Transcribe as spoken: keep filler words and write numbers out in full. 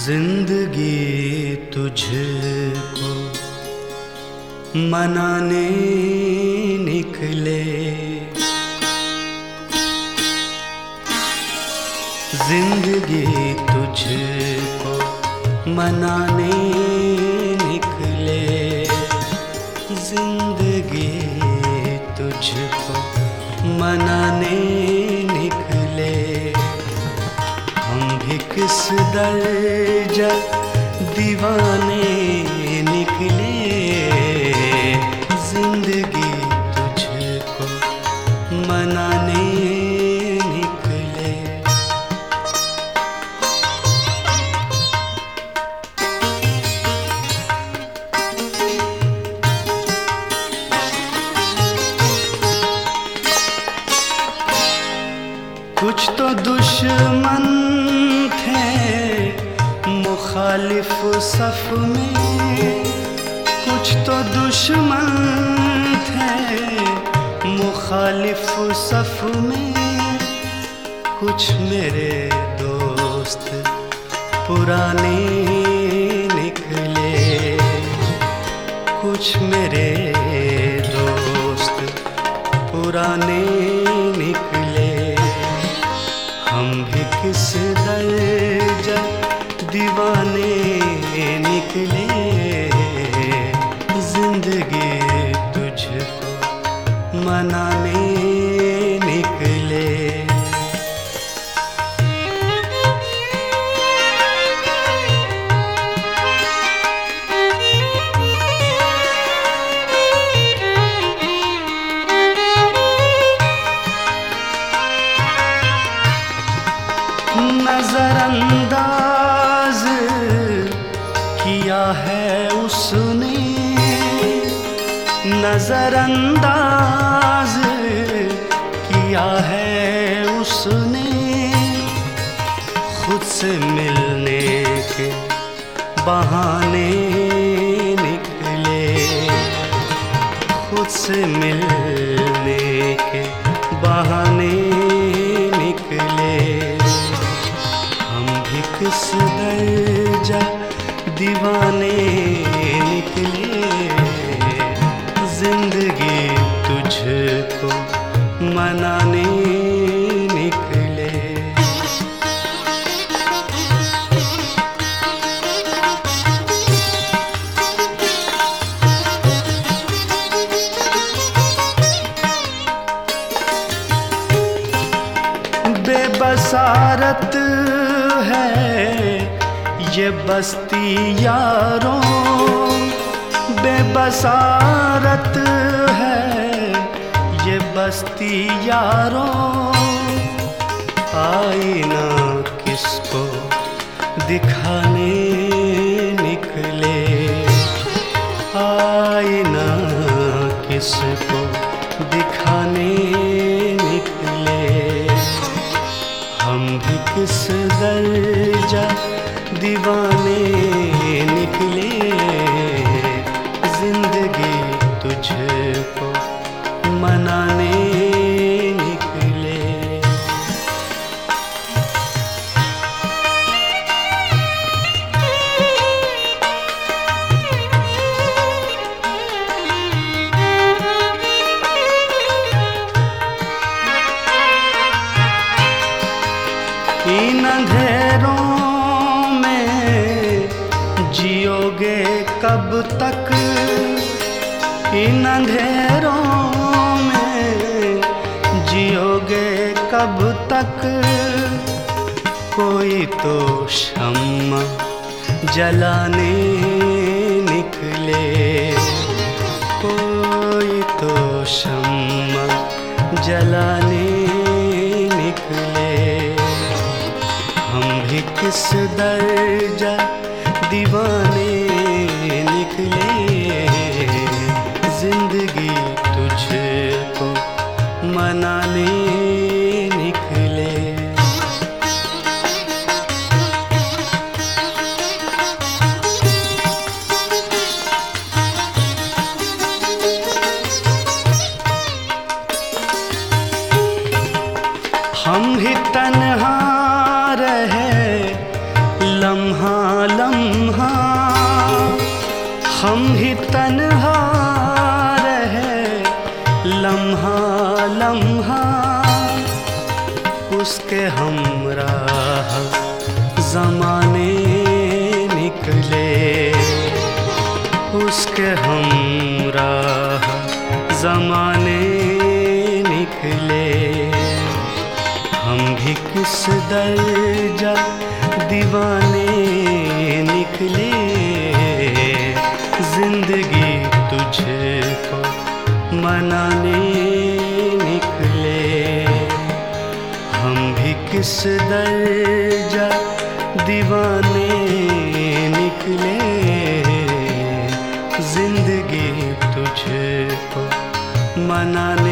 जिंदगी तुझको मनाने निकले, जिंदगी तुझको मनाने निकले, जिंदगी तुझको मनाने निकले। हम भी किस दर्जा दीवाने निकले, जिंदगी तुझको मनाने निकले। कुछ तो दुश्मन मुखालिफ सफ में, कुछ तो दुश्मन थे मुखालिफ सफ में, कुछ मेरे दोस्त पुराने निकले, कुछ मेरे दोस्त पुराने निकले। हम भी किस दर्जा दीवाने निकले, जिंदगी तुझको मनाने निकले। नजरअंदाज किया है उसने, नजरअंदाज किया है उसने, खुद से मिलने के बहाने निकले, खुद से मिलने के बहाने निकले। हम भी किस दर्जा दीवाने निकले, जिंदगी तुझको मनाने निकले। बेबसारत है ये बस्ती यारों, बेबसारत है ये बस्ती यारों, आईना किसको दिखाने निकले, आईना किसको दिखाने निकले। हम भी किस दर्जा दीवाने निकले, जिंदगी तुझको मनाने निकले। इन अंधेरों में जियोगे कब तक, इन अंधेरों में जियोगे कब तक, कोई तो शम्मा जलाने निकले, कोई तो शम्मा जलाने निकले। हम भी किस दर्जा दीवाने निकले, जिंदगी तुझको मनाने निकले। हम ही तन्हा रहे लम्हा उसके हमराह ज़माने निकले, उसके हमराह ज़माने निकले। हम भी किस दर्जा दीवाने निकले, जिंदगी तुझको मनाने निकले। हम भी किस दर्जा दीवाने निकले, जिंदगी तुझको मनाने